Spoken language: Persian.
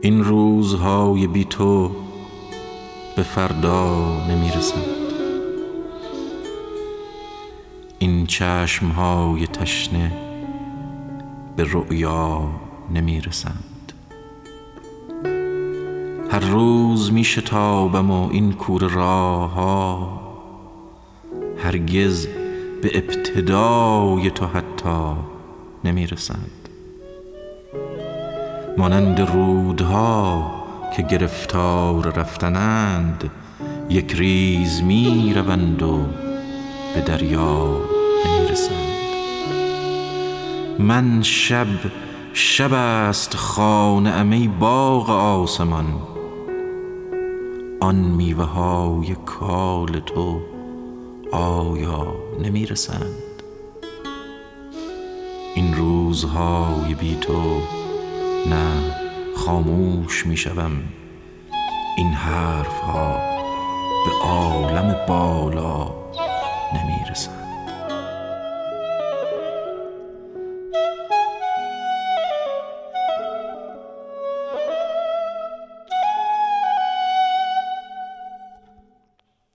این روزهای بی تو به فردا نمیرسند. این چشمهای تشنه به رؤیا نمیرسند. هر روز می شتابم و این کوره راه ها هرگز به ابتدای تو حتی نمیرسند. مانند رودها که گرفتار رفتنند، یک ریز می روند و به دریا نمیرسند. من شب است خانه ام ای باغ آسمان، آن میوه های کال تو آیا نمیرسند؟ این روزهای بی تو نه خاموش می شوم، این حرف ها به عالم بالا نمی رسند.